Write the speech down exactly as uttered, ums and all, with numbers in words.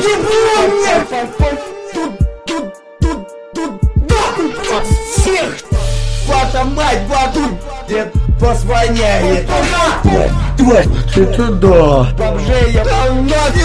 Тут, тут, тут, тут, да! Всех! Ваша мать, батут! Дед позвоняет! Тварь, это да! Бомжей я давно